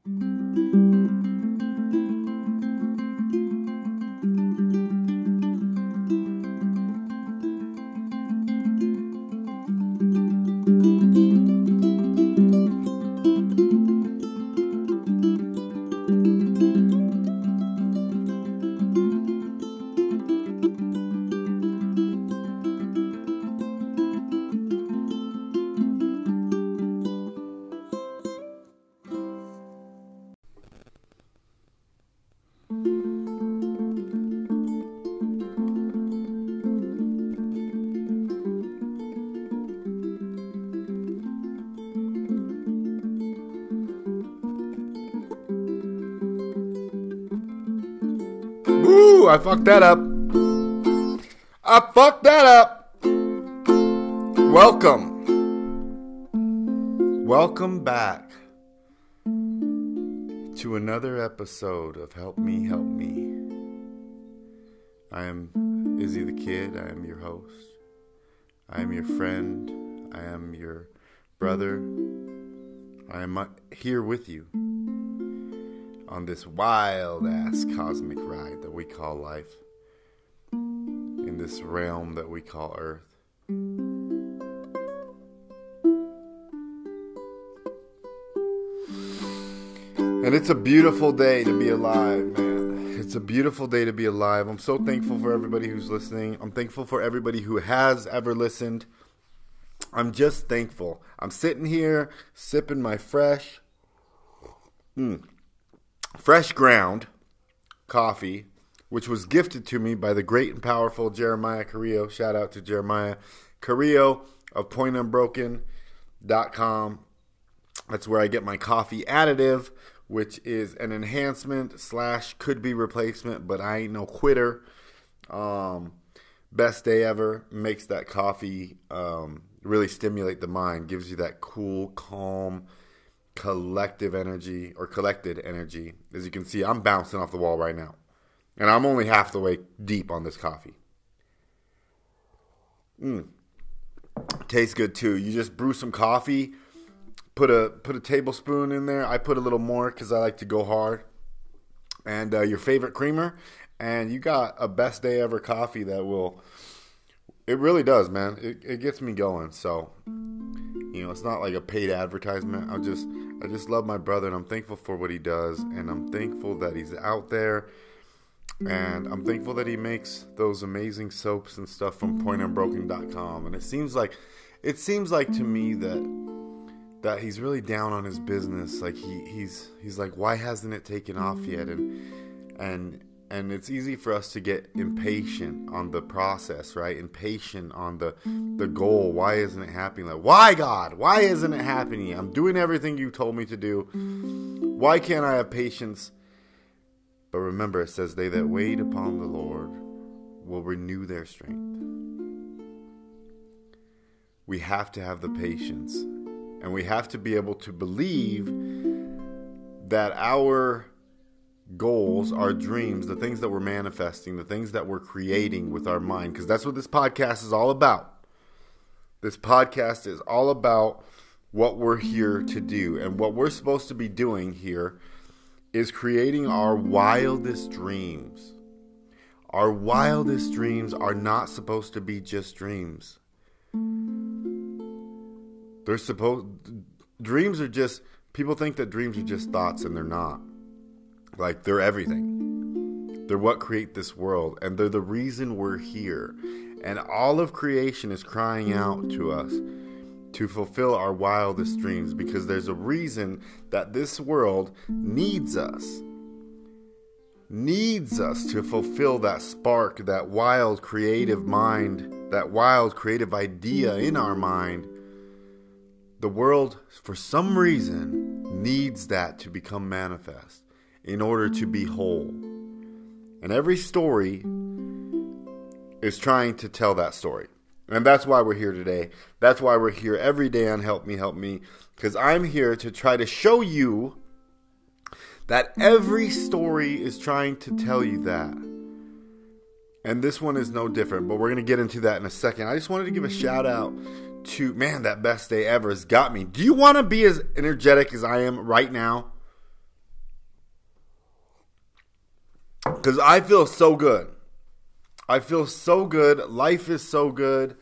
Woo! I fucked that up. Welcome back to another episode of Help Me, Help Me. I am Izzy the Kid. I am your host. I am your friend. I am your brother. I am here with you on this wild-ass cosmic ride that we call life, in this realm that we call Earth. And it's a beautiful day to be alive, man. It's a beautiful day to be alive. I'm so thankful for everybody who's listening. I'm thankful for everybody who has ever listened. I'm just thankful. I'm sitting here sipping my fresh ground coffee, which was gifted to me by the great and powerful Jeremiah Carrillo. Shout out to Jeremiah Carrillo of pointunbroken.com. That's where I get my coffee additive, which is an enhancement / could be replacement, but I ain't no quitter. Best day ever. Makes that coffee really stimulate the mind. Gives you that cool, calm, collected energy. As you can see, I'm bouncing off the wall right now. And I'm only half the way deep on this coffee. Tastes good too. You just brew some coffee, put a tablespoon in there. I put a little more because I like to go hard. And your favorite creamer, and you got a best day ever coffee that will. It really does, man. It gets me going. So, it's not like a paid advertisement. I just love my brother, and I'm thankful for what he does, and I'm thankful that he's out there, and I'm thankful that he makes those amazing soaps and stuff from pointunbroken.com. And it seems like to me that he's really down on his business. Like he's like, why hasn't it taken off yet? And it's easy for us to get impatient on the process, right? Impatient on the goal. Why isn't it happening? Like, why, God? Why isn't it happening? I'm doing everything you told me to do. Why can't I have patience? But remember, it says, they that wait upon the Lord will renew their strength. We have to have the patience. And we have to be able to believe that our goals, our dreams, the things that we're manifesting, the things that we're creating with our mind, because that's what this podcast is all about. This podcast is all about what we're here to do. And what we're supposed to be doing here is creating our wildest dreams. Our wildest dreams are not supposed to be just dreams. Dreams are just, people think that dreams are just thoughts, and they're not. Like, they're everything. They're what create this world, and they're the reason we're here. And all of creation is crying out to us to fulfill our wildest dreams, because there's a reason that this world needs us to fulfill that spark, that wild creative mind, that wild creative idea in our mind. The world, for some reason, needs that to become manifest in order to be whole. And every story is trying to tell that story. And that's why we're here today. That's why we're here every day on Help Me, Help Me. Because I'm here to try to show you that every story is trying to tell you that. And this one is no different. But we're going to get into that in a second. I just wanted to give a shout out to, man, that best day ever has got me. Do you want to be as energetic as I am right now? Because I feel so good. I feel so good. Life is so good.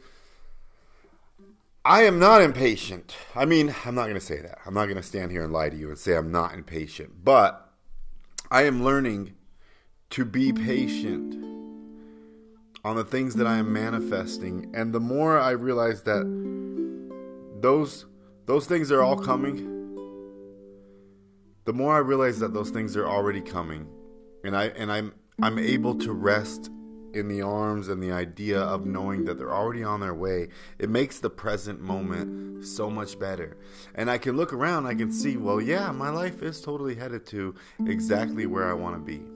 I am not impatient. I mean, I'm not going to say that. I'm not going to stand here and lie to you and say I'm not impatient. But I am learning to be patient on the things that I am manifesting. And the more I realize that those things are all coming, the more I realize that those things are already coming. And I'm able to rest in the arms and the idea of knowing that they're already on their way. It makes the present moment so much better. And I can look around, I can see, well, yeah, my life is totally headed to exactly where I want to be.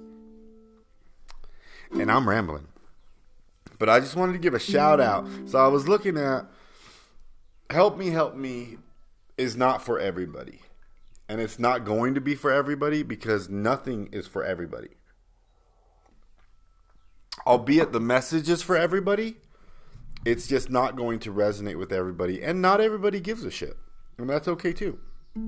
And I'm rambling. But I just wanted to give a shout out. So I was looking at Help Me is not for everybody. And it's not going to be for everybody because nothing is for everybody. Albeit the message is for everybody, it's just not going to resonate with everybody. And not everybody gives a shit. And that's okay too.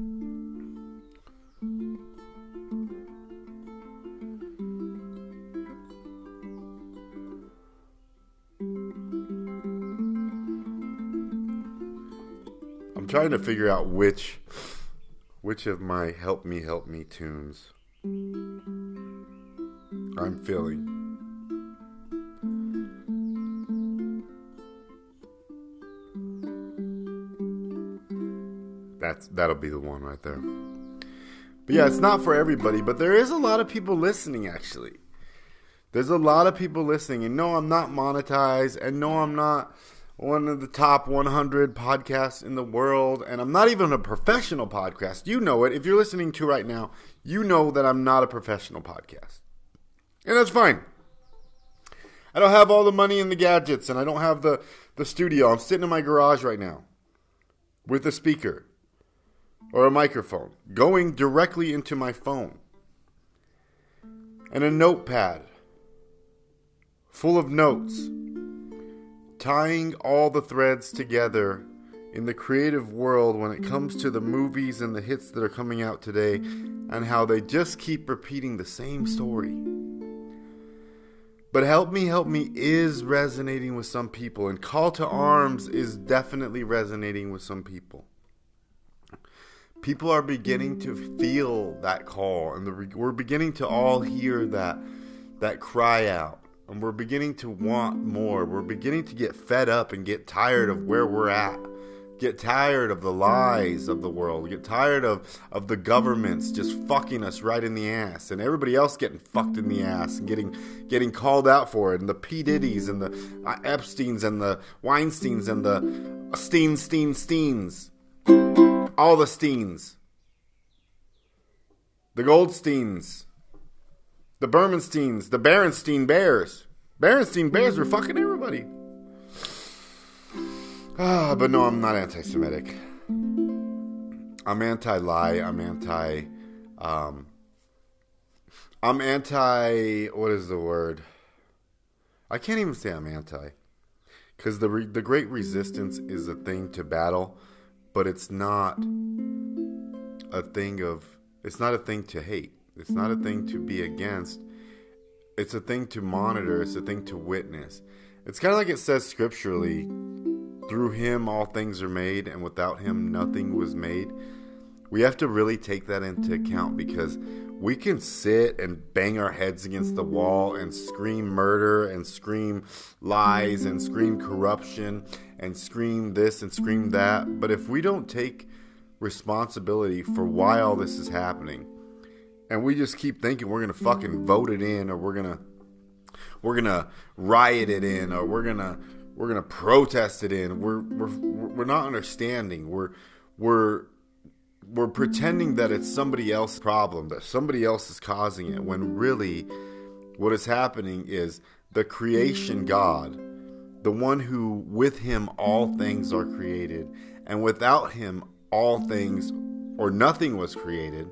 I'm trying to figure out which of my Help Me tunes I'm feeling. That'll be the one right there. But yeah, it's not for everybody, but there is a lot of people listening, actually. There's a lot of people listening, and no, I'm not monetized, and no, I'm not one of the top 100 podcasts in the world, and I'm not even a professional podcast. You know it. If you're listening to right now, you know that I'm not a professional podcast. And that's fine. I don't have all the money and the gadgets, and I don't have the studio. I'm sitting in my garage right now with a speaker or a microphone going directly into my phone and a notepad full of notes, tying all the threads together in the creative world when it comes to the movies and the hits that are coming out today and how they just keep repeating the same story. But Help Me is resonating with some people, and Call to Arms is definitely resonating with some people. People are beginning to feel that call, and we're beginning to all hear that cry out. And we're beginning to want more. We're beginning to get fed up and get tired of where we're at. Get tired of the lies of the world. Get tired of the governments just fucking us right in the ass. And everybody else getting fucked in the ass and getting called out for it. And the P. Diddy's and the Epsteins and the Weinsteins and the Steens. All the Steens. The Goldsteins. The Bermansteins, the Berenstein Bears. Berenstein Bears were fucking everybody. But no, I'm not anti-Semitic. I'm anti-lie. I'm anti, what is the word? I can't even say I'm anti. Because the great resistance is a thing to battle, but it's not a thing to hate. It's not a thing to be against. It's a thing to monitor. It's a thing to witness. It's kind of like it says scripturally, through him all things are made, and without him nothing was made. We have to really take that into account, because we can sit and bang our heads against the wall and scream murder and scream lies and scream corruption and scream this and scream that. But if we don't take responsibility for why all this is happening, and we just keep thinking we're going to fucking vote it in, or we're going to riot it in, or we're going to protest it in, we're not understanding. We're pretending that it's somebody else's problem, that somebody else is causing it, when really what is happening is the creation God, the one who with him all things are created, and without him all things or nothing was created.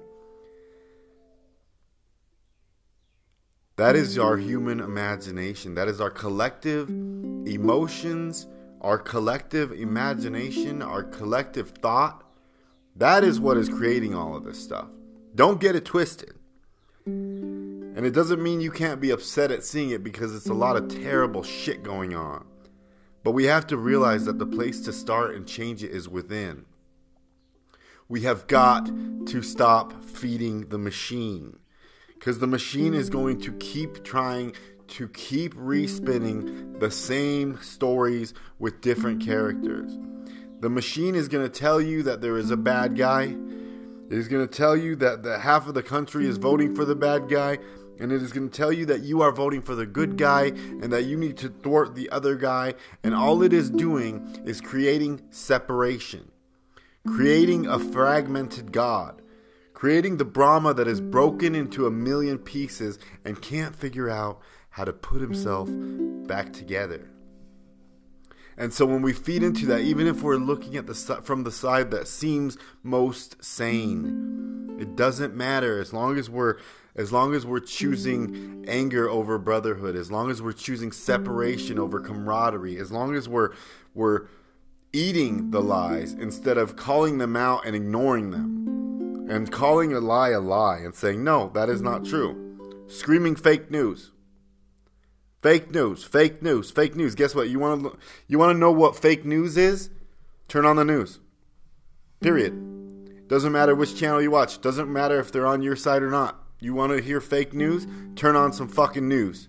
That is our human imagination. That is our collective emotions, our collective imagination, our collective thought. That is what is creating all of this stuff. Don't get it twisted. And And it doesn't mean you can't be upset at seeing it, because it's a lot of terrible shit going on. But we have to realize that the place to start and change it is within. We have got to stop feeding the machine, because the machine is going to keep trying to keep respinning the same stories with different characters. The machine is going to tell you that there is a bad guy. It is going to tell you that half of the country is voting for the bad guy. And it is going to tell you that you are voting for the good guy and that you need to thwart the other guy. And all it is doing is creating separation, creating a fragmented God, creating the Brahma that is broken into a million pieces and can't figure out how to put himself back together. And so when we feed into that, even if we're looking at from the side that seems most sane, it doesn't matter as long as we're choosing anger over brotherhood, as long as we're choosing separation over camaraderie, as long as we're eating the lies instead of calling them out and ignoring them, and calling a lie and saying, no, that is not true. Screaming fake news. Fake news, fake news, fake news. Guess what? You want to know what fake news is? Turn on the news. Period. Doesn't matter which channel you watch. Doesn't matter if they're on your side or not. You want to hear fake news? Turn on some fucking news.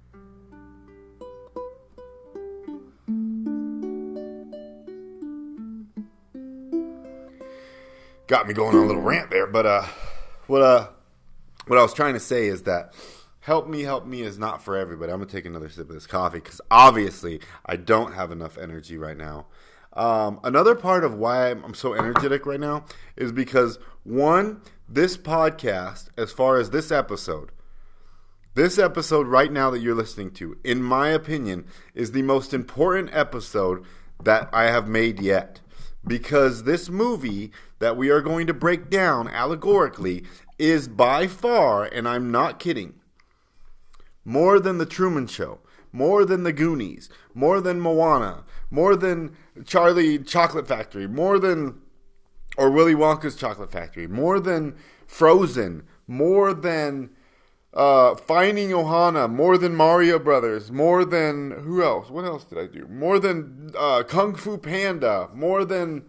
Got me going on a little rant there, but what I was trying to say is that help me is not for everybody. I'm going to take another sip of this coffee because obviously I don't have enough energy right now. Another part of why I'm so energetic right now is because, one, this podcast, as far as this episode right now that you're listening to, in my opinion, is the most important episode that I have made yet. Because this movie that we are going to break down allegorically is by far, and I'm not kidding, more than The Truman Show, more than The Goonies, more than Moana, more than Charlie Chocolate Factory, more than, or Willy Wonka's Chocolate Factory, more than Frozen, more than Finding Ohana, more than Mario Brothers, more than, who else? What else did I do? More than Kung Fu Panda, more than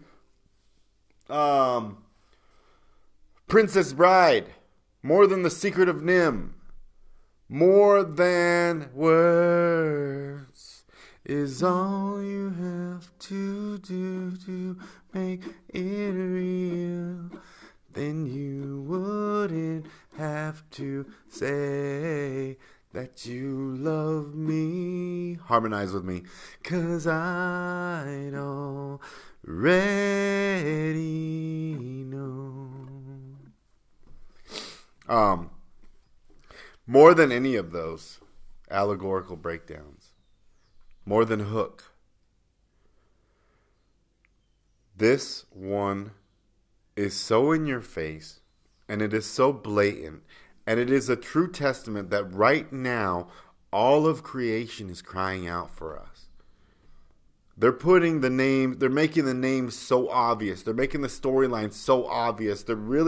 Princess Bride, more than The Secret of Nim, more than words is all you have to do to make it real. Then you wouldn't have to say that you love me. Harmonize with me. 'Cause I'd already know. More than any of those allegorical breakdowns, more than Hook, this one is so in your face, and it is so blatant, and it is a true testament that right now all of creation is crying out for us. They're making the name so obvious. They're making the storyline so obvious.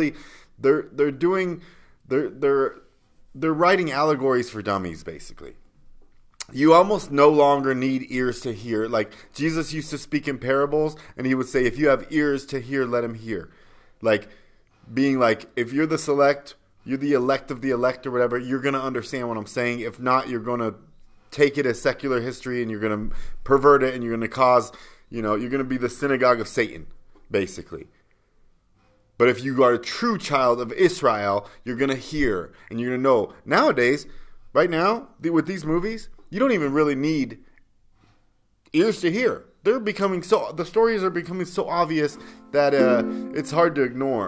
They're writing allegories for dummies, basically. You almost no longer need ears to hear. Like, Jesus used to speak in parables, and he would say, if you have ears to hear, let him hear. Like, being like, if you're the elect of the elect or whatever, you're going to understand what I'm saying. If not, you're going to take it as secular history, and you're going to pervert it, and you're going to cause, you're going to be the synagogue of Satan, basically. But if you are a true child of Israel, you're going to hear and you're going to know. Nowadays, right now, with these movies, you don't even really need ears to hear. The stories are becoming so obvious that it's hard to ignore.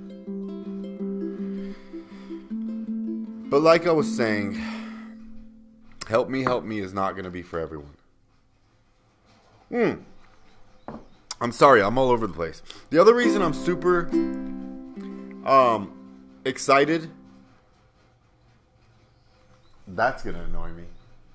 But like I was saying, help me is not going to be for everyone. I'm sorry, I'm all over the place. The other reason I'm super excited, that's going to annoy me.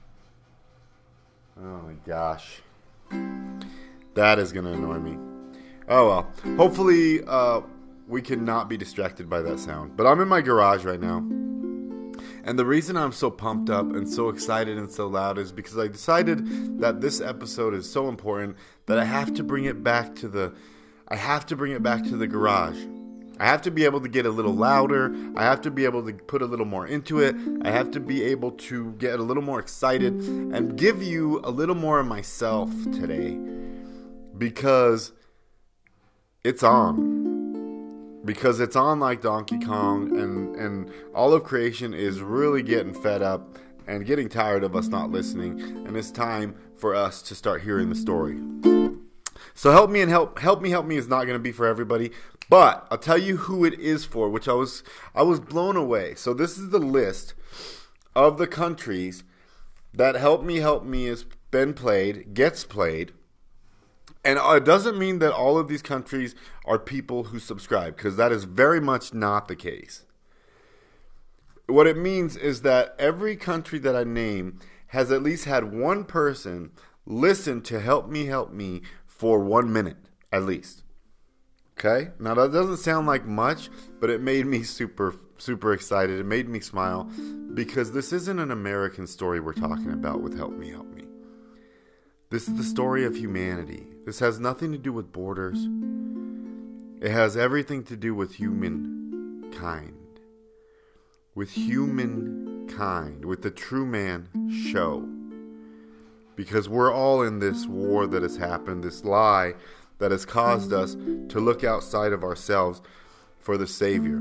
Oh my gosh. That is going to annoy me. Oh well. Hopefully we can not be distracted by that sound. But I'm in my garage right now. And the reason I'm so pumped up and so excited and so loud is because I decided that this episode is so important that I have to bring it back to the garage. I have to be able to get a little louder. I have to be able to put a little more into it. I have to be able to get a little more excited and give you a little more of myself today, because it's on. Because it's on like Donkey Kong, and all of creation is really getting fed up and getting tired of us not listening, and it's time for us to start hearing the story. So help me is not going to be for everybody, but I'll tell you who it is for, which I was blown away. So this is the list of the countries that Help Me has gets played. And it doesn't mean that all of these countries are people who subscribe, because that is very much not the case. What it means is that every country that I name has at least had one person listen to Help Me for 1 minute, at least. Okay? Now, that doesn't sound like much, but it made me super, super excited. It made me smile, because this isn't an American story we're talking about with Help Me. This is the story of humanity. This has nothing to do with borders. It has everything to do with humankind. With the True Man Show. Because we're all in this war that has happened, this lie that has caused us to look outside of ourselves for the Savior.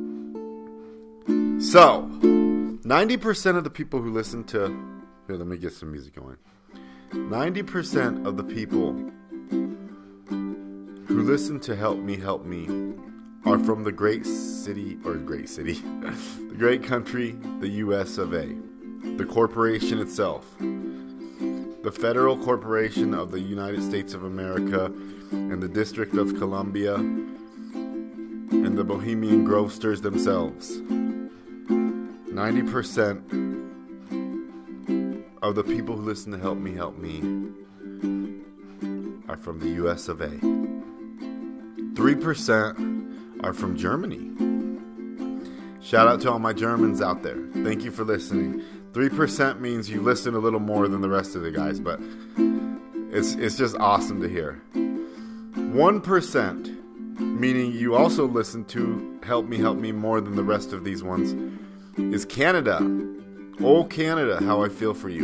So, 90% of the people who listen to... Here, let me get some music going. 90% of the people who listen to Help Me are from the great country, the US of A. The corporation itself. The Federal Corporation of the United States of America and the District of Columbia and the Bohemian Grocers themselves. 90% of the people who listen to Help Me are from the US of A. 3% are from Germany. Shout out to all my Germans out there. Thank you for listening. 3% means you listen a little more than the rest of the guys, but it's just awesome to hear. 1%, meaning you also listen to Help Me more than the rest of these ones, is Canada. Oh, Canada, how I feel for you.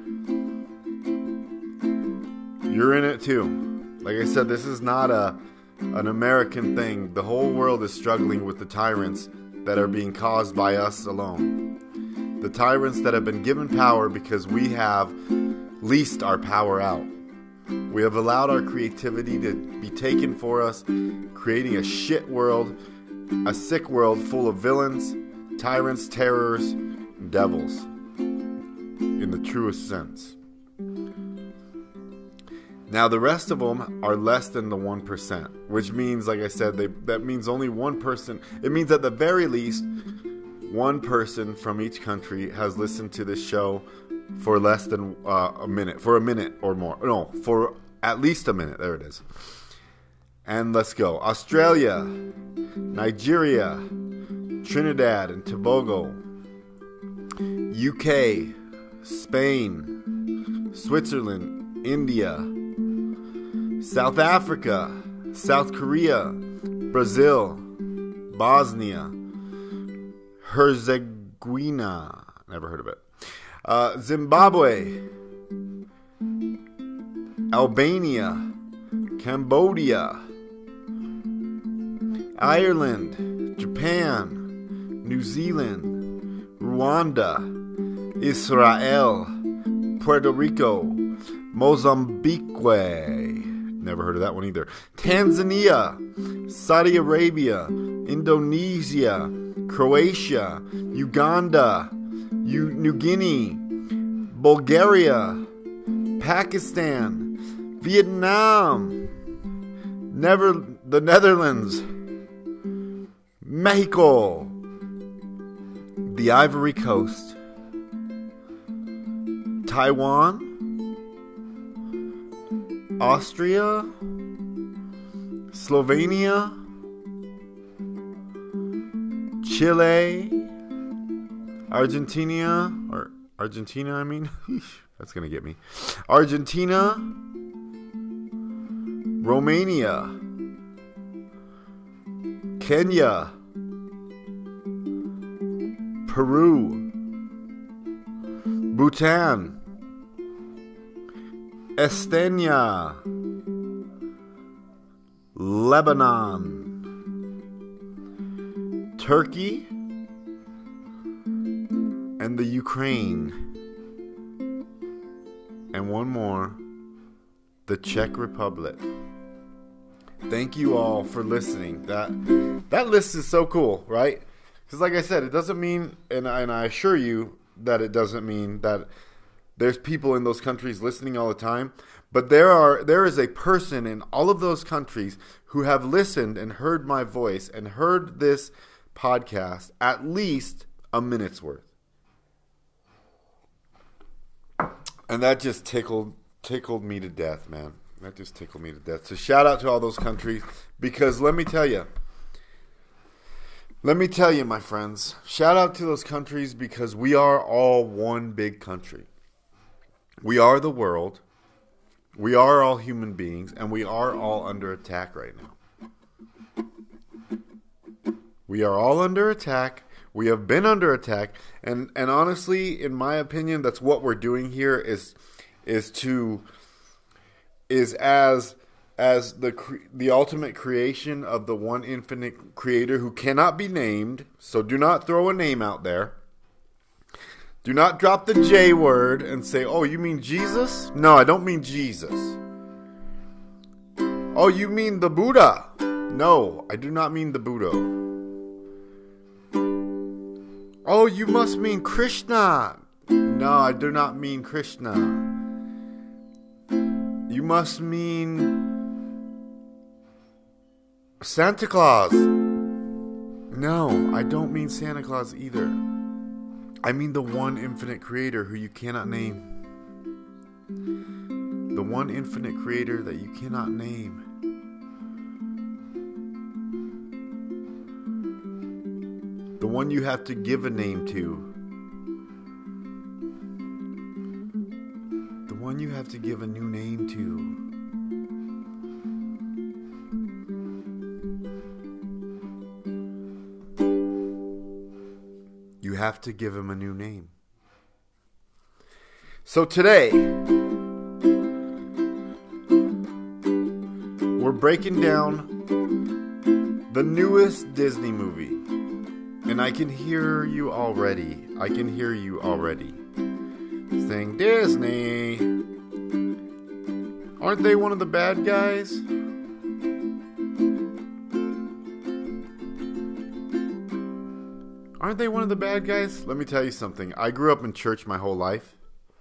You're in it too. Like I said, this is not an American thing. The whole world is struggling with the tyrants that are being caused by us alone. The tyrants that have been given power because we have leased our power out. We have allowed our creativity to be taken for us, creating a shit world, a sick world full of villains, tyrants, terrors, and devils, in the truest sense. Now, the rest of them are less than the 1%, which means, like I said, that means only one person. It means at the very least, one person from each country has listened to this show for less than a minute, for a minute or more. No, for at least a minute. There it is. And let's go. Australia, Nigeria, Trinidad and Tobago, UK, Spain, Switzerland, India, South Africa, South Korea, Brazil, Bosnia, Herzegovina, never heard of it, Zimbabwe, Albania, Cambodia, Ireland, Japan, New Zealand, Rwanda, Israel, Puerto Rico, Mozambique, never heard of that one either, Tanzania, Saudi Arabia, Indonesia, Croatia, Uganda, New Guinea, Bulgaria, Pakistan, Vietnam, the Netherlands, Mexico, the Ivory Coast, Taiwan, Austria, Slovenia, Chile, Argentina, I mean. That's going to get me. Argentina, Romania, Kenya, Peru, Bhutan, Estonia, Lebanon, Turkey, and the Ukraine. And one more, the Czech Republic. Thank you all for listening. That list is so cool, right? Because like I said, it doesn't mean, and I assure you that it doesn't mean that there's people in those countries listening all the time. But there is a person in all of those countries who have listened and heard my voice and heard this podcast at least a minute's worth. And that just tickled me to death, man. That just tickled me to death. So shout out to all those countries, because let me tell you, my friends, shout out to those countries, because we are all one big country. We are the world. We are all human beings, and we are all under attack right now. We are all under attack. We have been under attack, and honestly, in my opinion, that's what we're doing here is as the ultimate creation of the one infinite creator who cannot be named. So do not throw a name out there. Do not drop the J word and say, "Oh, you mean Jesus?" No, I don't mean Jesus. "Oh, you mean the Buddha?" No, I do not mean the Buddha. "Oh, you must mean Krishna." No, I do not mean Krishna. "You must mean Santa Claus." No, I don't mean Santa Claus either. I mean the one infinite creator who you cannot name. The one infinite creator that you cannot name. The one you have to give a name to. The one you have to give a new name to. You have to give him a new name. So today, we're breaking down the newest Disney movie. And I can hear you already. Saying, "Disney, aren't they one of the bad guys?" Aren't they one of the bad guys? Let me tell you something. I grew up in church my whole life.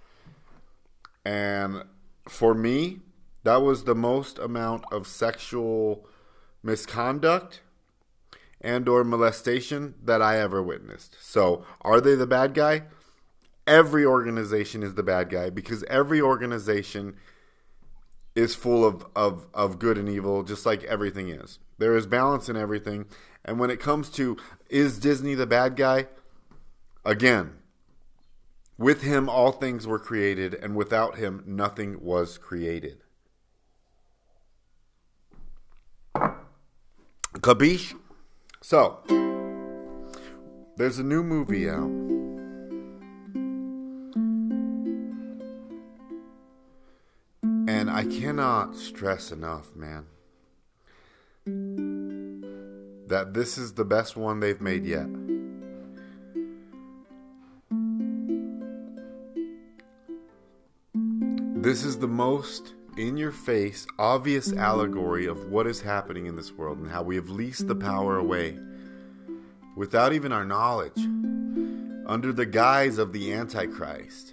And for me, that was the most amount of sexual misconduct and or molestation that I ever witnessed. So, are they the bad guy? Every organization is the bad guy, because every organization is full of good and evil, just like everything is. There is balance in everything. And when it comes to, is Disney the bad guy? Again, with him all things were created, and without him nothing was created. Capiche? So, there's a new movie out. And I cannot stress enough, man, that this is the best one they've made yet. This is the most in-your-face, obvious allegory of what is happening in this world and how we have leased the power away without even our knowledge, under the guise of the Antichrist.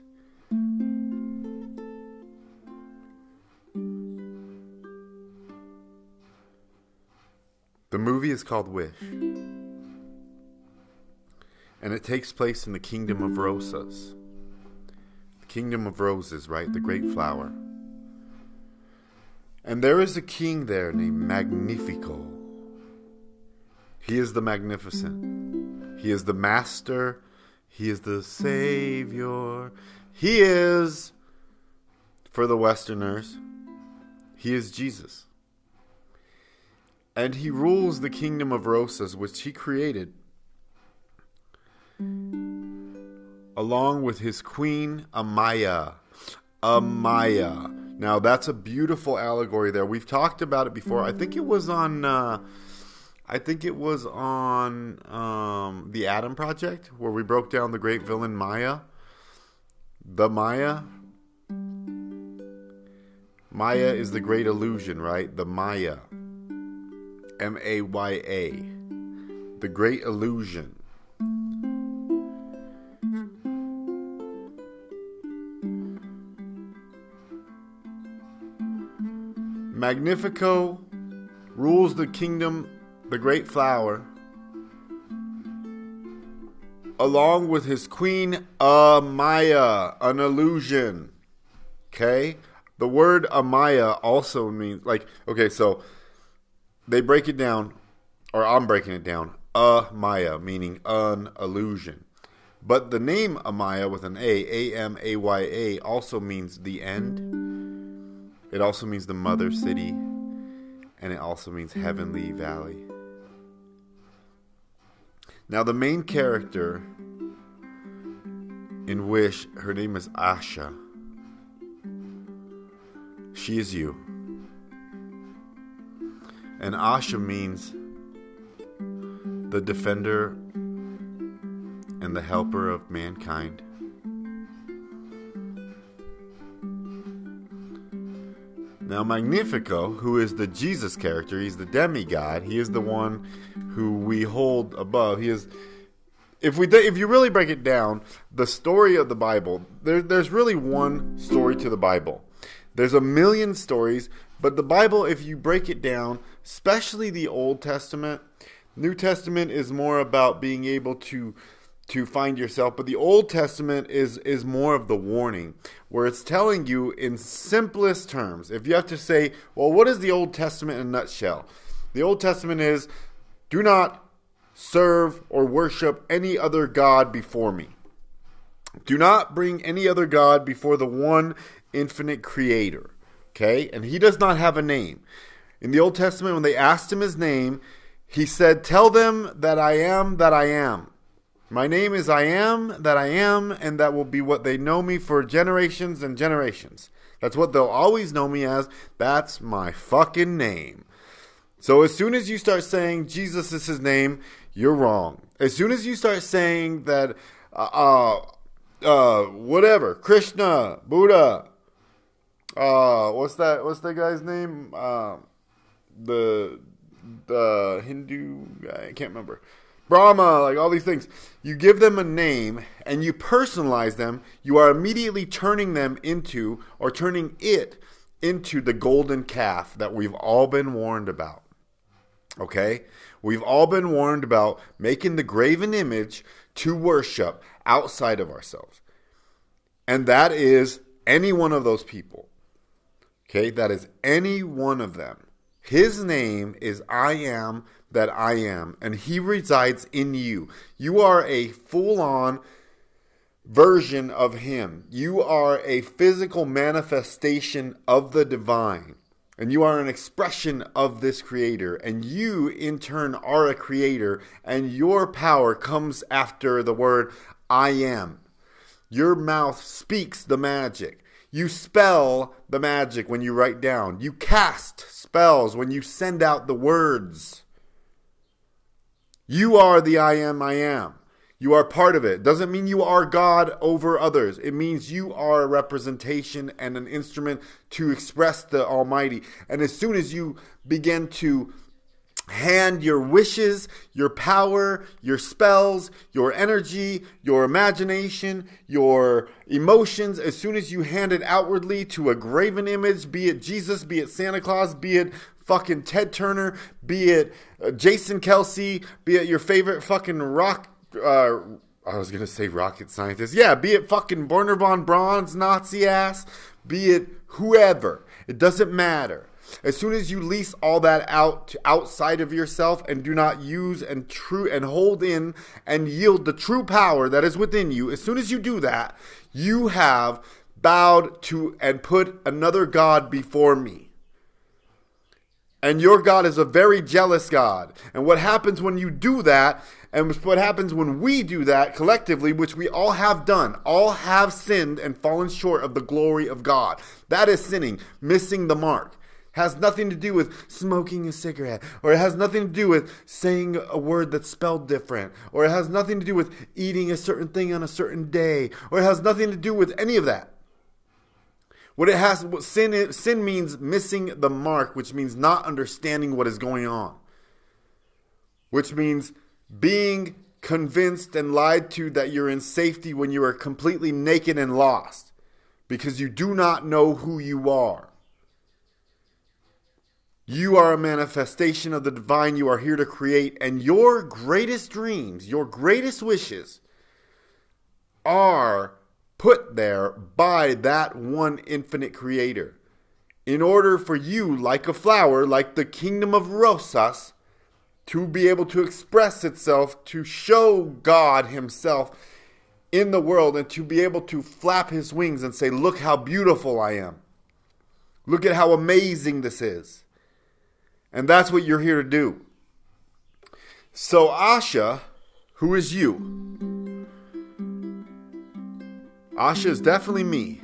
The movie is called Wish, and it takes place in the Kingdom of Rosas. The Kingdom of Roses, right? The great flower. And there is a king there named Magnifico. He is the magnificent. He is the master. He is the Savior. He is, for the Westerners, he is Jesus. And he rules the kingdom of Rosas, which he created, along with his queen, Amaya. Amaya. Now, that's a beautiful allegory there. We've talked about it before. I think it was on the Adam Project, where we broke down the great villain Maya. The Maya. Maya is the great illusion, right? The Maya. M-A-Y-A. The great illusion. Magnifico rules the kingdom, the great flower, along with his queen, Amaya, an illusion. Okay? The word Amaya also means, so they break it down, or I'm breaking it down, Amaya, meaning an illusion. But the name Amaya with an A, A-M-A-Y-A, also means the end. It also means the mother city, and it also means heavenly valley. Now, the main character in Wish, her name is Asha. She is you. And Asha means the defender and the helper of mankind. Now, Magnifico, who is the Jesus character, he's the demigod. He is the one who we hold above. He is, if you really break it down, the story of the Bible, there's really one story to the Bible. There's a million stories, but the Bible, if you break it down, especially the Old Testament, New Testament is more about being able to find yourself, but the Old Testament is more of the warning, where it's telling you in simplest terms. If you have to say, well, what is the Old Testament in a nutshell? The Old Testament is, do not serve or worship any other God before me. Do not bring any other God before the one infinite creator. Okay? And he does not have a name. In the Old Testament, when they asked him his name, he said, tell them that I am that I am. My name is I am that I am, and that will be what they know me for generations and generations. That's what they'll always know me as. That's my fucking name. So as soon as you start saying Jesus is his name, you're wrong. As soon as you start saying that, whatever, Krishna, Buddha, what's that guy's name? The Hindu guy, I can't remember. Brahma, like all these things. You give them a name and you personalize them, you are immediately turning it into the golden calf that we've all been warned about. Okay? We've all been warned about making the graven image to worship outside of ourselves. And that is any one of those people. Okay? That is any one of them. His name is I am that I am, and he resides in you. You are a full-on version of him. You are a physical manifestation of the divine, and you are an expression of this creator, and you in turn are a creator, and your power comes after the word I am. Your mouth speaks the magic. You spell the magic when you write down. You cast spells when you send out the words. You are the I am. You are part of it. Doesn't mean you are God over others. It means you are a representation and an instrument to express the Almighty. And as soon as you begin to hand your wishes, your power, your spells, your energy, your imagination, your emotions, as soon as you hand it outwardly to a graven image, be it Jesus, be it Santa Claus, be it fucking Ted Turner, be it Jason Kelsey, be it your favorite fucking rocket scientist. Yeah, be it fucking Werner von Braun's Nazi ass, be it whoever. It doesn't matter. As soon as you lease all that out to outside of yourself and do not use and hold in and yield the true power that is within you, as soon as you do that, you have bowed to and put another God before me. And your God is a very jealous God. And what happens when you do that, and what happens when we do that collectively, which we all have done, all have sinned and fallen short of the glory of God. That is sinning, missing the mark. Has nothing to do with smoking a cigarette, or it has nothing to do with saying a word that's spelled different, or it has nothing to do with eating a certain thing on a certain day, or it has nothing to do with any of that. What sin means missing the mark, which means not understanding what is going on, which means being convinced and lied to that you're in safety when you are completely naked and lost because you do not know who you are. You are a manifestation of the divine. You are here to create, and your greatest dreams, your greatest wishes are put there by that one infinite creator. In order for you, like a flower, like the kingdom of Rosas, to be able to express itself, to show God himself in the world, and to be able to flap his wings and say, look how beautiful I am. Look at how amazing this is. And that's what you're here to do. So Asha, who is you? Asha is definitely me.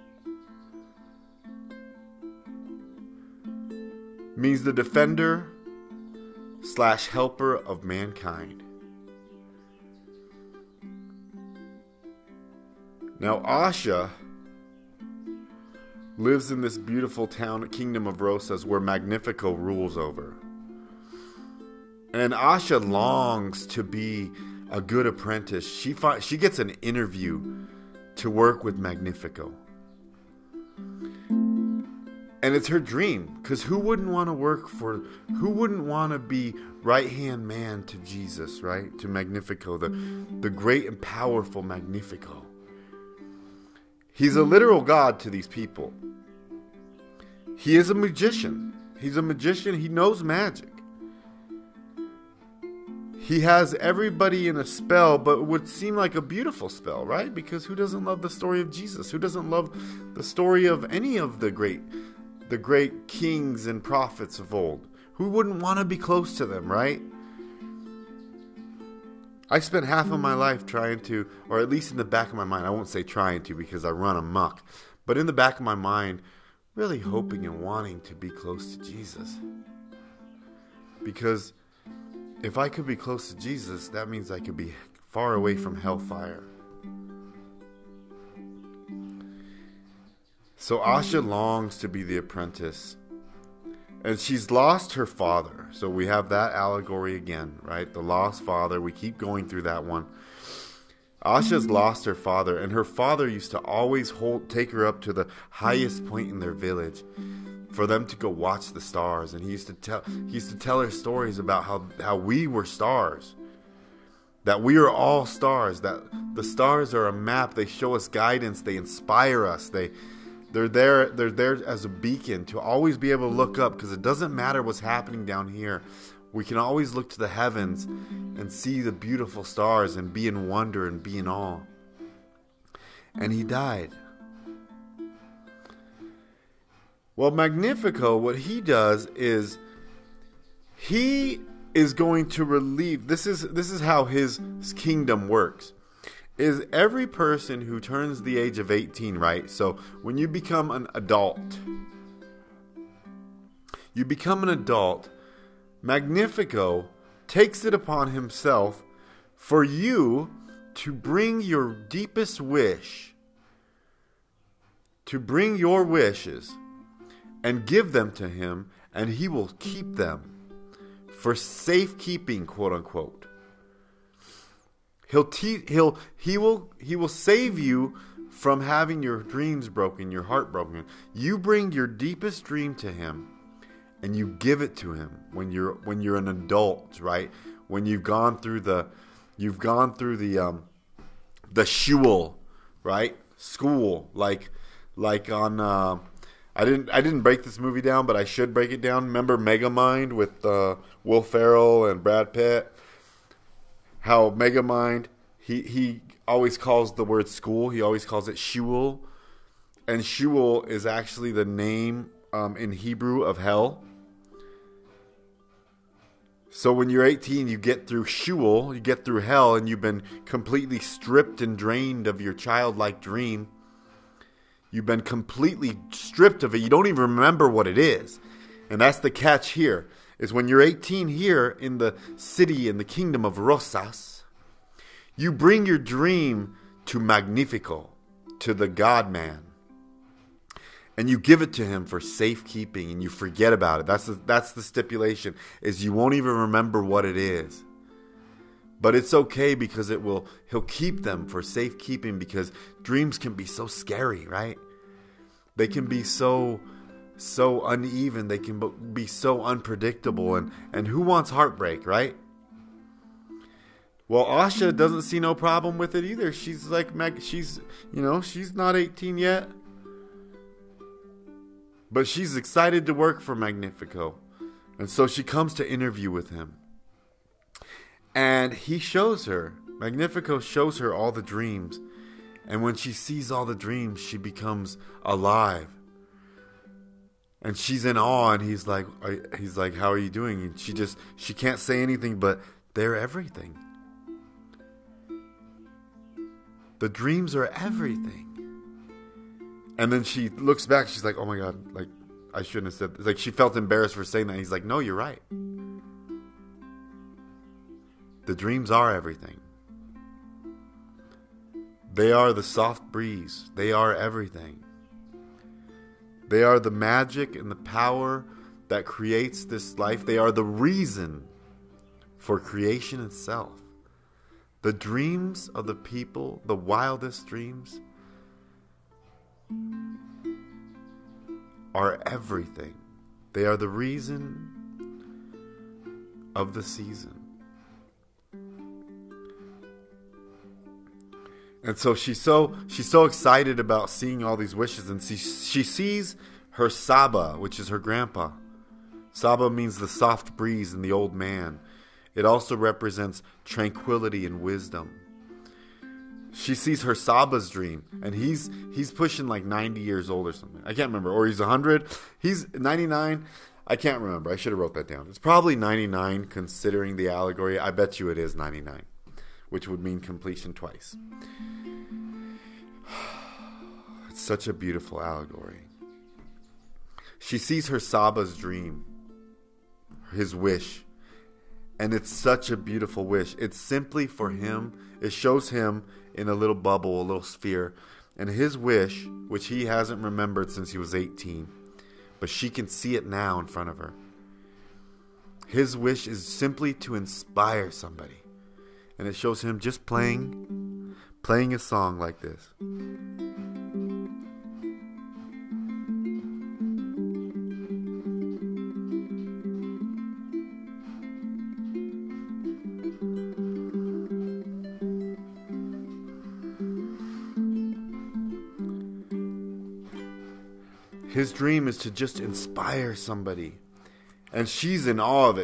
Means the defender / helper of mankind. Now Asha lives in this beautiful town, kingdom of Rosas, where Magnifico rules over. And Asha longs to be a good apprentice. She gets an interview to work with Magnifico. And it's her dream, because who wouldn't want to be right-hand man to Jesus, right? To Magnifico, the great and powerful Magnifico. He's a literal God to these people. He is a magician. He's a magician. He knows magic. He has everybody in a spell, but it would seem like a beautiful spell, right? Because who doesn't love the story of Jesus? Who doesn't love the story of any of the great kings and prophets of old? Who wouldn't want to be close to them, right? I spent half of my life trying to, or at least in the back of my mind, I won't say trying to because I run amok, but in the back of my mind, really hoping and wanting to be close to Jesus. Because if I could be close to Jesus, that means I could be far away from hellfire. So Asha longs to be the apprentice. And she's lost her father. So we have that allegory again, right? The lost father. We keep going through that one. Asha's lost her father. And her father used to always take her up to the highest point in their village for them to go watch the stars. And he used to tell her stories about how we were stars. That we are all stars. That the stars are a map. They show us guidance. They inspire us. They're there as a beacon to always be able to look up, because it doesn't matter what's happening down here. We can always look to the heavens and see the beautiful stars and be in wonder and be in awe. And he died. Well, Magnifico, what he does is he is going to relieve. This is how his kingdom works. Is every person who turns the age of 18, right? So when you become an adult, Magnifico takes it upon himself for you to bring your deepest wish, to bring your wishes and give them to him, and he will keep them for safekeeping, quote unquote. He will save you from having your dreams broken, your heart broken. You bring your deepest dream to him, and you give it to him when you're an adult, right? When you've gone through the shul, right? School, like on I didn't break this movie down, but I should break it down. Remember Megamind with Will Ferrell and Brad Pitt? How Megamind, he always calls the word school, he always calls it Sheol. And Sheol is actually the name in Hebrew of hell. So when you're 18, you get through Sheol, you get through hell, and you've been completely stripped and drained of your childlike dream. You've been completely stripped of it. You don't even remember what it is. And that's the catch here, is when you're 18 here in the city, in the kingdom of Rosas, you bring your dream to Magnifico, to the God-man. And you give it to him for safekeeping, and you forget about it. That's the stipulation, is you won't even remember what it is. But it's okay, because he'll keep them for safekeeping, because dreams can be so scary, right? They can be so uneven. They can be so unpredictable. And who wants heartbreak, right? Well, Asha doesn't see no problem with it either. She's like, she's not 18 yet. But she's excited to work for Magnifico. And so she comes to interview with him. And he shows her, Magnifico shows her all the dreams. And when she sees all the dreams, she becomes alive. And she's in awe, and he's like, how are you doing? And she can't say anything, but they're everything. The dreams are everything. And then she looks back, she's like, oh my God, like, I shouldn't have said this. Like, she felt embarrassed for saying that. He's like, no, you're right. The dreams are everything. They are the soft breeze. They are everything. They are the magic and the power that creates this life. They are the reason for creation itself. The dreams of the people, the wildest dreams, are everything. They are the reason of the season. And so she's so excited about seeing all these wishes, and she sees her Saba, which is her grandpa. Saba means the soft breeze and the old man. It also represents tranquility and wisdom. She sees her Saba's dream, and he's pushing like 90 years old or something. I can't remember. Or he's 100. He's 99. I can't remember. I should have wrote that down. It's probably 99 considering the allegory. I bet you it is 99, which would mean completion twice. It's such a beautiful allegory. She sees her Saba's dream, his wish, and it's such a beautiful wish. It's simply for him. It shows him in a little bubble, a little sphere, and his wish, which he hasn't remembered since he was 18, but she can see it now in front of her. His wish is simply to inspire somebody, and it shows him just playing a song like this. His dream is to just inspire somebody. And she's in awe of it.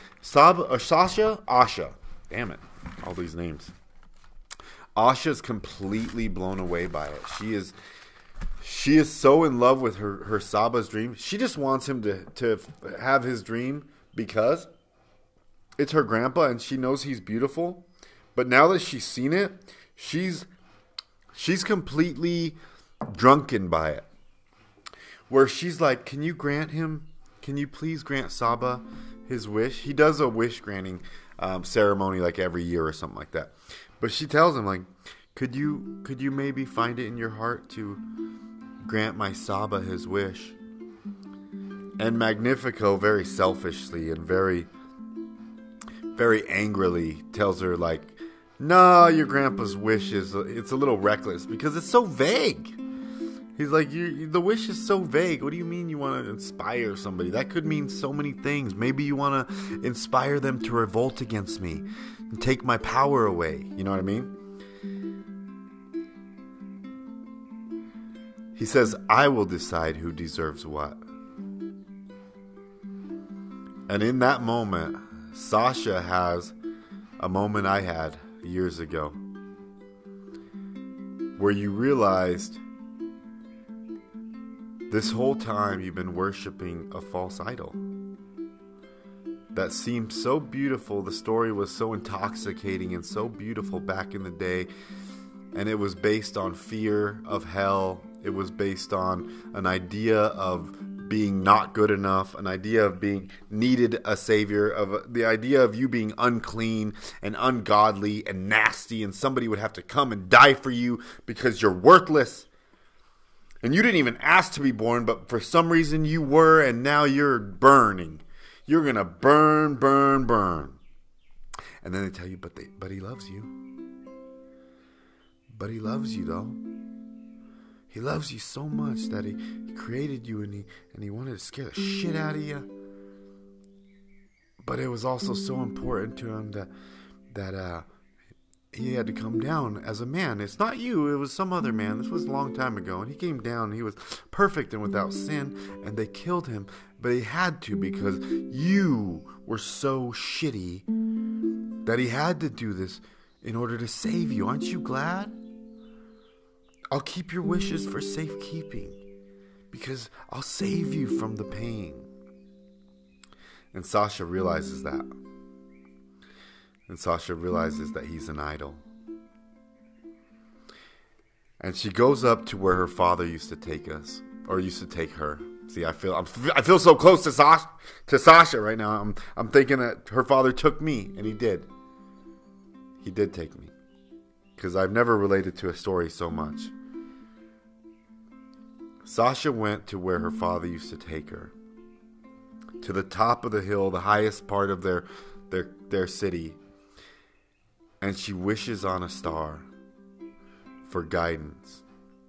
Asha. Damn it. All these names. Asha's completely blown away by it. She is so in love with her Saba's dream. She just wants him to have his dream because it's her grandpa and she knows he's beautiful. But now that she's seen it, she's completely drunken by it. Where she's like, can you please grant Saba his wish? He does a wish granting ceremony like every year or something like that. But she tells him, like, could you maybe find it in your heart to grant my Saba his wish? And Magnifico very selfishly and very, very angrily tells her, like, no, your grandpa's wish it's a little reckless because it's so vague. He's like, the wish is so vague. What do you mean you want to inspire somebody? That could mean so many things. Maybe you want to inspire them to revolt against me and take my power away. You know what I mean? He says, I will decide who deserves what. And in that moment, Sasha has a moment I had years ago, where you realized this whole time you've been worshiping a false idol that seemed so beautiful. The story was so intoxicating and so beautiful back in the day. And it was based on fear of hell. It was based on an idea of being not good enough, an idea of being needed a savior, of the idea of you being unclean and ungodly and nasty, and somebody would have to come and die for you because you're worthless. And you didn't even ask to be born, but for some reason you were, and now you're burning. You're going to burn, burn, burn. And then they tell you, but he loves you. But he loves you, though. He loves you so much that he created you, and he wanted to scare the shit out of you. But it was also so important to him that he had to come down as a man. It's not you, it was some other man. This was a long time ago, and he came down, and he was perfect and without sin, and they killed him. But he had to, because you were so shitty that he had to do this in order to save you. Aren't you glad? I'll keep your wishes for safekeeping, because I'll save you from the pain. And Sasha realizes that. And Sasha realizes that he's an idol. And she goes up to where her father used to take us, or used to take her. See, I feel so close to Sasha right now. I'm thinking that her father took me, and he did. He did take me, because I've never related to a story so much. Sasha went to where her father used to take her, to the top of the hill, the highest part of their city, and she wishes on a star for guidance.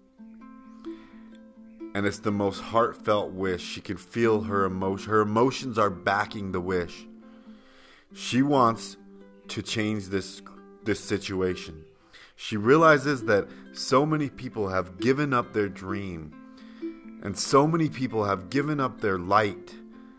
And it's the most heartfelt wish. She can feel her emotion. Her emotions are backing the wish. She wants to change this situation. She realizes that so many people have given up their dream, and so many people have given up their light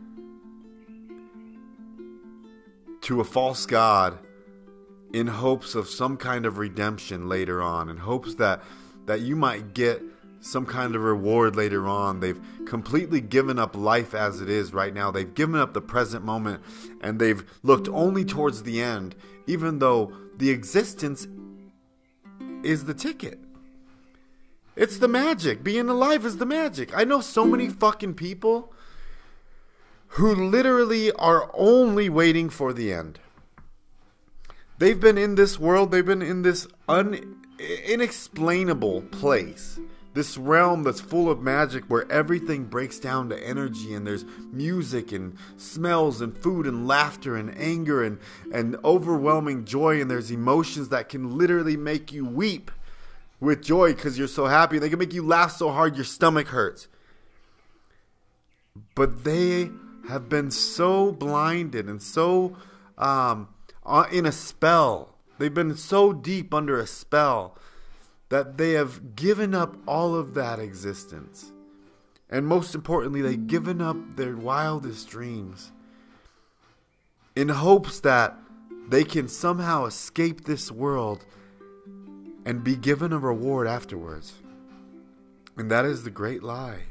to a false god in hopes of some kind of redemption later on, in hopes that you might get some kind of reward later on. They've completely given up life as it is right now. They've given up the present moment, and they've looked only towards the end, even though the existence is the ticket. It's the magic. Being alive is the magic. I know so many fucking people who literally are only waiting for the end. They've been in this world, they've been in this inexplainable place, this realm that's full of magic, where everything breaks down to energy, and there's music and smells and food and laughter and anger and overwhelming joy, and there's emotions that can literally make you weep with joy because you're so happy. They can make you laugh so hard your stomach hurts. But they have been so blinded and so in a spell. They've been so deep under a spell that they have given up all of that existence. And most importantly, they've given up their wildest dreams in hopes that they can somehow escape this world and be given a reward afterwards. And that is the great lie.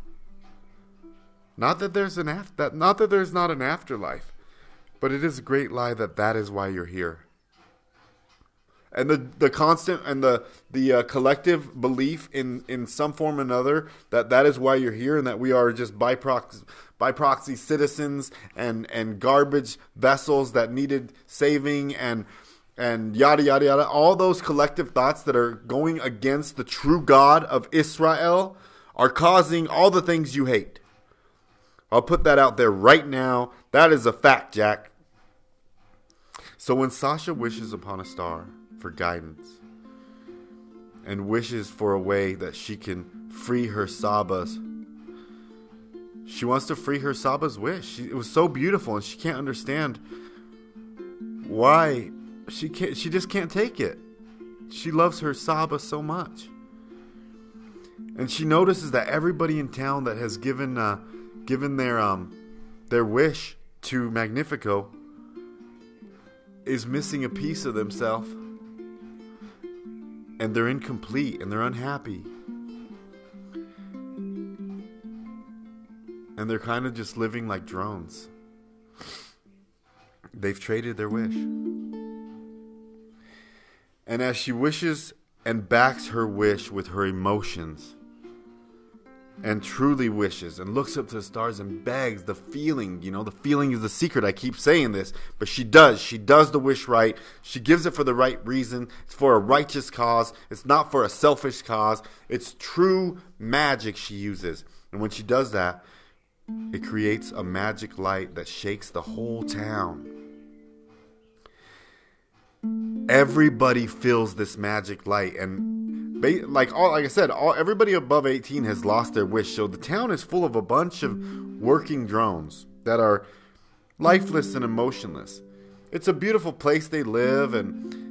Not that there's not an afterlife, but it is a great lie that is why you're here. And the constant and the collective belief in some form or another that is why you're here, and that we are just by proxy citizens and garbage vessels that needed saving and yada yada yada. All those collective thoughts that are going against the true God of Israel are causing all the things you hate. I'll put that out there right now. That is a fact, Jack. So when Sasha wishes upon a star for guidance and wishes for a way that she can free her Saba's, she wants to free her Saba's wish. It was so beautiful, and she can't understand why she just can't take it. She loves her Saba so much. And she notices that everybody in town that has given their wish to Magnifico is missing a piece of themselves. And they're incomplete and they're unhappy. And they're kind of just living like drones. They've traded their wish. And as she wishes and backs her wish with her emotions, and truly wishes and looks up to the stars and begs, the feeling, the feeling is the secret. I keep saying this, but she does the wish right. She gives it for the right reason. It's for a righteous cause. It's not for a selfish cause. It's true magic she uses. And when she does that, it creates a magic light that shakes the whole town. Everybody feels this magic light, and everybody above 18 has lost their wish. So the town is full of a bunch of working drones that are lifeless and emotionless. It's a beautiful place they live, and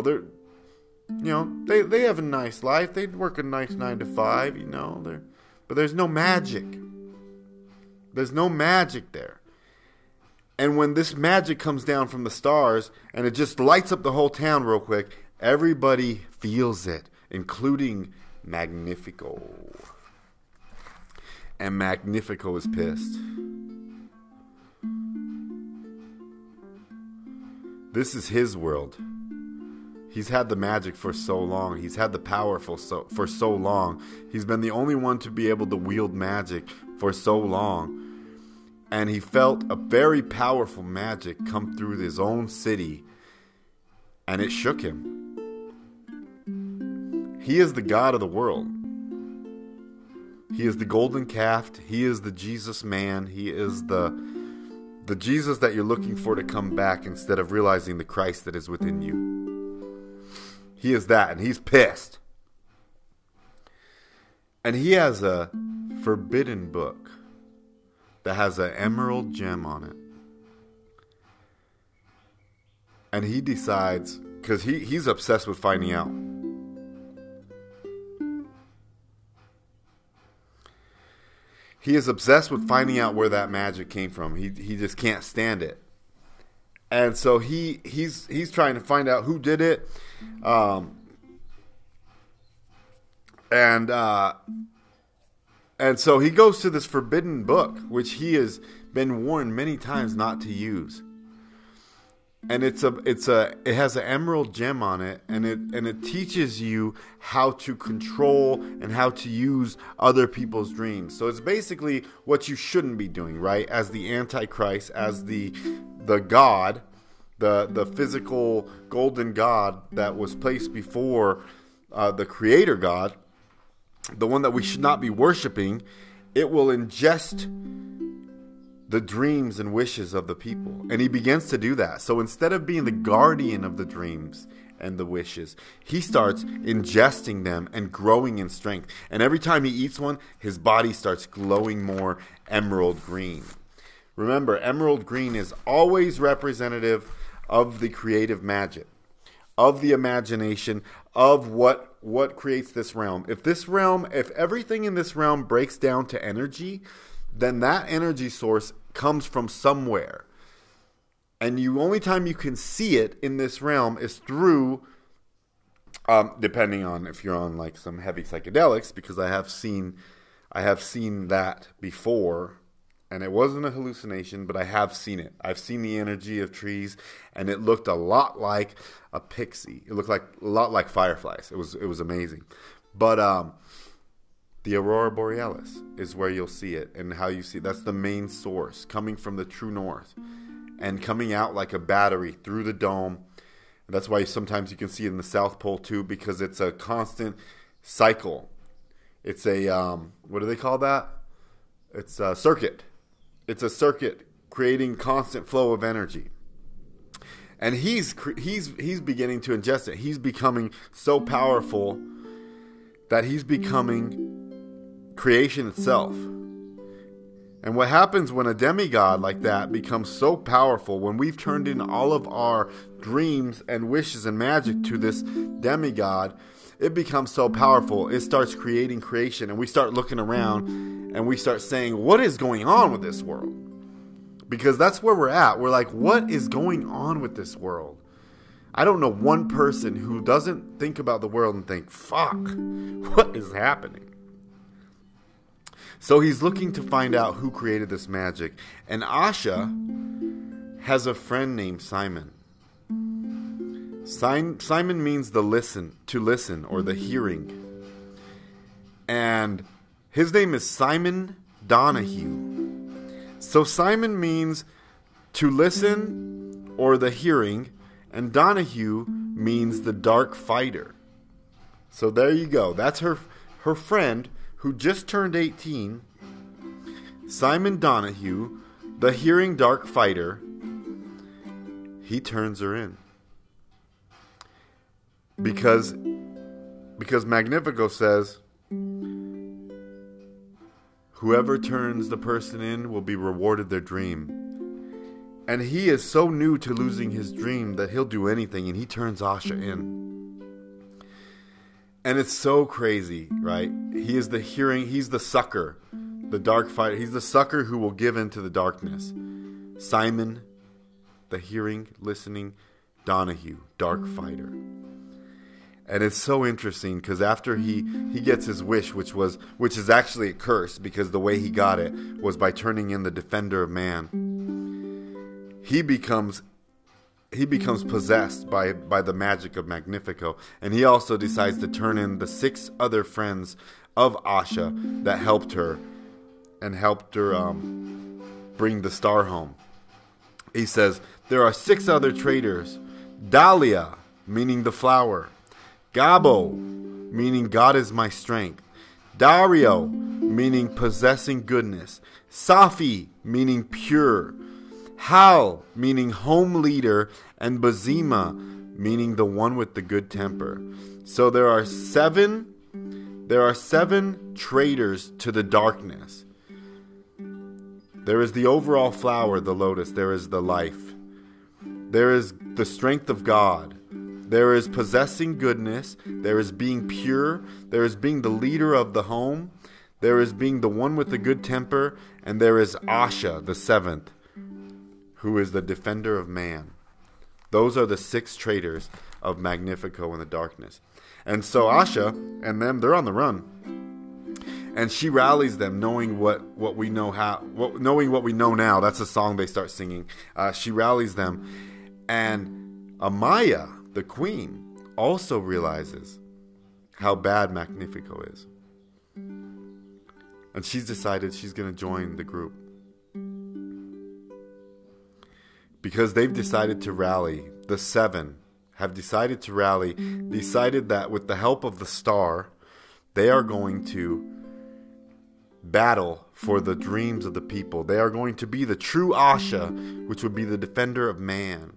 they have a nice life. They work a nice 9 to 5, but there's no magic. There's no magic there. And when this magic comes down from the stars and it just lights up the whole town real quick, everybody feels it, including Magnifico. And Magnifico is pissed. This is his world. He's had the magic for so long. He's had the power for so long. He's been the only one to be able to wield magic for so long. And he felt a very powerful magic come through his own city. And it shook him. He is the God of the world. He is the golden calf. He is the Jesus man. He is the Jesus that you're looking for to come back instead of realizing the Christ that is within you. He is that, and he's pissed. And he has a forbidden book that has an emerald gem on it. And he decides, because he's obsessed with finding out. He is obsessed with finding out where that magic came from. He just can't stand it. And so he's trying to find out who did it. And so he goes to this forbidden book, which he has been warned many times not to use. And it has an emerald gem on it, and it teaches you how to control and how to use other people's dreams. So it's basically what you shouldn't be doing, right? As the Antichrist, as the God, the physical golden God that was placed before the Creator God, the one that we should not be worshiping. It will ingest the dreams and wishes of the people. And he begins to do that. So instead of being the guardian of the dreams and the wishes, he starts ingesting them and growing in strength. And every time he eats one, his body starts glowing more emerald green. Remember, emerald green is always representative of the creative magic, of the imagination, of what creates this realm. If everything in this realm breaks down to energy, then that energy source comes from somewhere. And the only time you can see it in this realm is through, depending on if you're on like some heavy psychedelics, because I have seen that before, and it wasn't a hallucination, but I have seen it. I've seen the energy of trees, and it looked a lot like a pixie. It looked like a lot like fireflies. It was amazing. But the Aurora Borealis is where you'll see it, and how you see it. That's the main source, coming from the true north and coming out like a battery through the dome. And that's why sometimes you can see it in the South Pole too, because it's a constant cycle. It's a what do they call that? It's a circuit. It's a circuit creating constant flow of energy. And he's beginning to ingest it. He's becoming so powerful that he's becoming creation itself. And what happens when a demigod like that becomes so powerful, when we've turned in all of our dreams and wishes and magic to this demigod, it becomes so powerful. It starts creating creation, and we start looking around and we start saying, what is going on with this world? Because that's where we're at. We're like, what is going on with this world? I don't know one person who doesn't think about the world and think, fuck, what is happening? So he's looking to find out who created this magic. And Asha has a friend named Simon. Simon means to listen, or the hearing. And his name is Simon Donahue. So Simon means to listen or the hearing, and Donahue means the dark fighter. So there you go. That's her friend who just turned 18. Simon Donahue, the hearing dark fighter. He turns her in. Because Magnifico says, whoever turns the person in will be rewarded their dream. And he is so new to losing his dream that he'll do anything, and he turns Asha in. And it's so crazy, right? He is the hearing, he's the sucker, the dark fighter. He's the sucker who will give in to the darkness. Simon, the hearing, listening, Donahue, dark fighter. And it's so interesting because after he gets his wish, which is actually a curse, because the way he got it was by turning in the defender of man. He becomes possessed by the magic of Magnifico, and he also decides to turn in the 6 other friends of Asha that helped her bring the star home. He says there are 6 other traders: Dahlia, meaning the flower; Gabo, meaning God is my strength; Dario, meaning possessing goodness; Safi, meaning pure; Hal, meaning home leader; and Bazima, meaning the one with the good temper. So there are 7 traders to the darkness. There is the overall flower, the lotus. There is the life. There is the strength of God. There is possessing goodness. There is being pure. There is being the leader of the home. There is being the one with the good temper. And there is Asha, the 7th, who is the defender of man. Those are the 6 traders of Magnifico in the darkness. And so Asha and them, they're on the run. And she rallies them, knowing what we know now. That's a song they start singing. She rallies them. And Amaya, the queen, also realizes how bad Magnifico is. And she's decided she's going to join the group. Because they've decided to rally. The 7 have decided to rally, decided that with the help of the star, they are going to battle for the dreams of the people. They are going to be the true Asha, which would be the defender of man.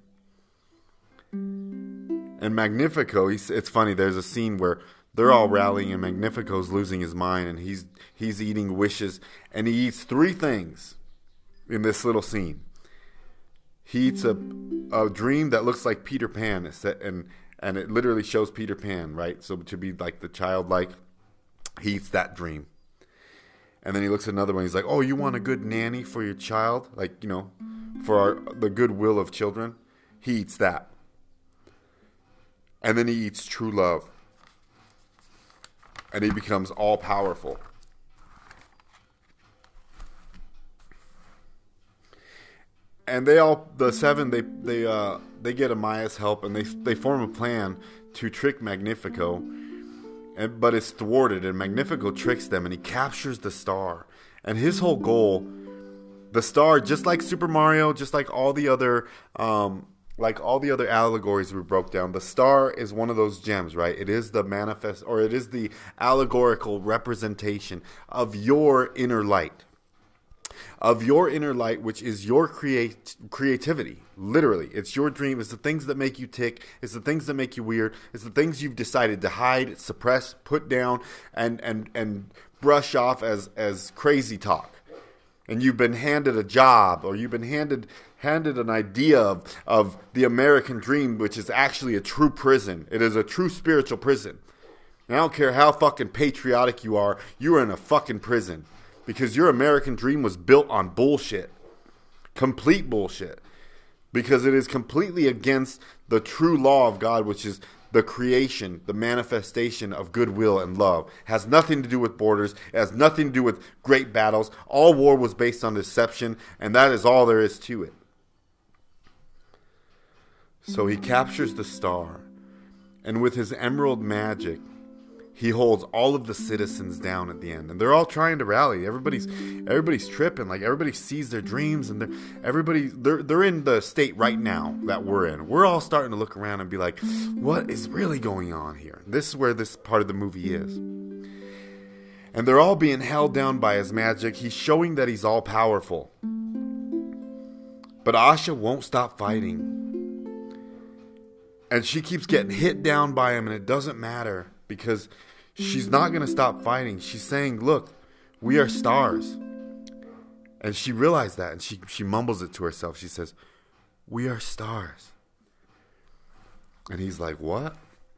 And Magnifico, it's funny, there's a scene where they're all rallying and Magnifico's losing his mind, and he's eating wishes, and he eats 3 things in this little scene. He eats a dream that looks like Peter Pan, and it literally shows Peter Pan, right? So to be like the childlike, he eats that dream. And then he looks at another one. He's like, oh, you want a good nanny for your child? Like, for the goodwill of children. He eats that. And then he eats true love. And he becomes all powerful. And the 7, they get Amaya's help, and they form a plan to trick Magnifico. But it's thwarted, and Magnifico tricks them, and he captures the star. And his whole goal, the star, just like Super Mario, just like all the other allegories we broke down, the star is one of those gems, right? It is the manifest, or it is the allegorical representation of your inner light. Of your inner light, which is your creativity. Literally, it's your dream. It's the things that make you tick. It's the things that make you weird. It's the things you've decided to hide, suppress, put down, and brush off as crazy talk. And you've been handed a job, or you've been handed an idea of the American dream, which is actually a true prison. It is a true spiritual prison. And I don't care how fucking patriotic you are in a fucking prison. Because your American dream was built on bullshit. Complete bullshit. Because it is completely against the true law of God, which is the creation, the manifestation of goodwill and love. It has nothing to do with borders. It has nothing to do with great battles. All war was based on deception, and that is all there is to it. So he captures the star, and with his emerald magic, he holds all of the citizens down at the end, and they're all trying to rally. Everybody's tripping, like everybody sees their dreams, and they're in the state right now that we're in. We're all starting to look around and be like, what is really going on here? This is where this part of the movie is. And they're all being held down by his magic. He's showing that he's all powerful. But Asha won't stop fighting. And she keeps getting hit down by him, and it doesn't matter because she's not going to stop fighting. She's saying, look, we are stars. And she realized that, and she mumbles it to herself. She says, we are stars. And he's like, what?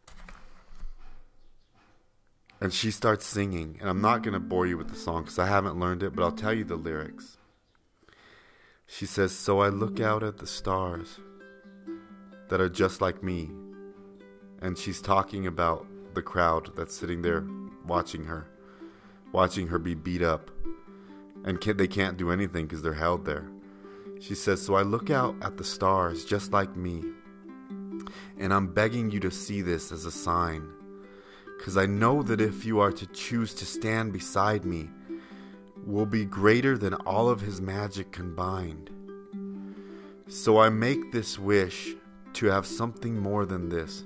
And she starts singing. And I'm not going to bore you with the song because I haven't learned it, but I'll tell you the lyrics. She says, so I look out at the stars that are just like me. And she's talking about the crowd that's sitting there watching her be beat up. And they can't do anything because they're held there. She says, so I look out at the stars just like me. And I'm begging you to see this as a sign. Because I know that if you are to choose to stand beside me, will be greater than all of his magic combined. So I make this wish to have something more than this.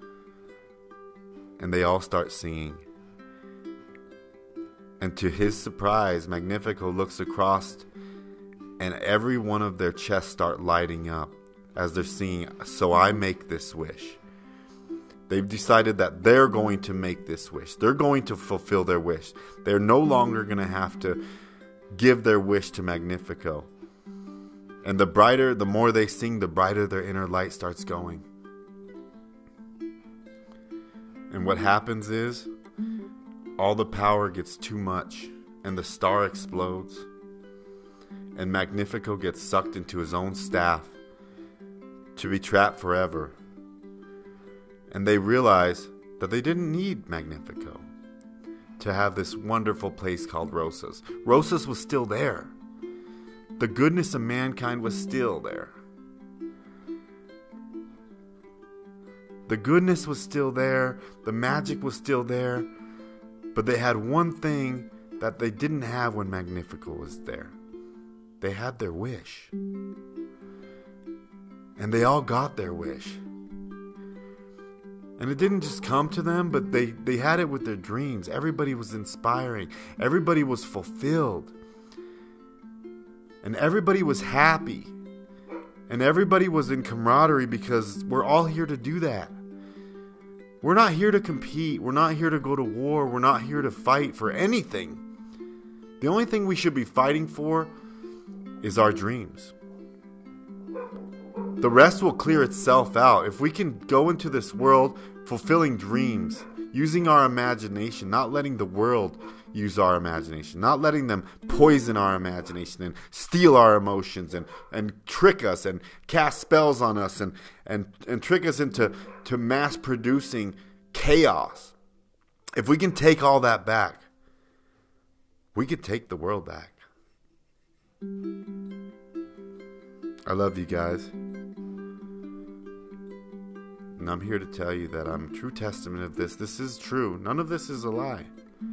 And they all start singing. And to his surprise, Magnifico looks across and every one of their chests start lighting up as they're singing, so I make this wish. They've decided that they're going to make this wish. They're going to fulfill their wish. They're no longer going to have to give their wish to Magnifico. And the more they sing, the brighter their inner light starts going. And what happens is, all the power gets too much, and the star explodes. And Magnifico gets sucked into his own staff to be trapped forever. And they realize that they didn't need Magnifico to have this wonderful place called Rosas. Rosas was still there. The goodness of mankind was still there. The goodness was still there. The magic was still there. But they had one thing that they didn't have when Magnifico was there. They had their wish. And they all got their wish. And it didn't just come to them, but they had it with their dreams. Everybody was inspiring. Everybody was fulfilled. And everybody was happy. And everybody was in camaraderie because we're all here to do that. We're not here to compete. We're not here to go to war. We're not here to fight for anything. The only thing we should be fighting for is our dreams. The rest will clear itself out. If we can go into this world fulfilling dreams, using our imagination, not letting the world use our imagination, not letting them poison our imagination and steal our emotions and trick us and cast spells on us and trick us into mass producing chaos. If we can take all that back, we could take the world back. I love you guys. And I'm here to tell you that I'm a true testament of this. This is true. None of this is a lie.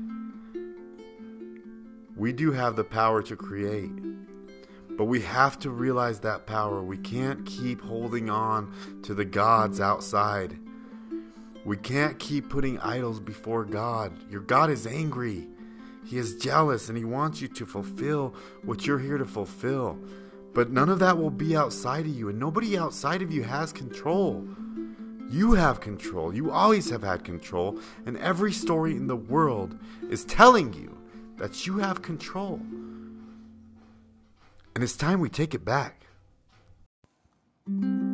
We do have the power to create. But we have to realize that power. We can't keep holding on to the gods outside. We can't keep putting idols before God. Your God is angry. He is jealous and he wants you to fulfill what you're here to fulfill. But none of that will be outside of you, and nobody outside of you has control. You have control. You always have had control, and every story in the world is telling you that you have control. And it's time we take it back.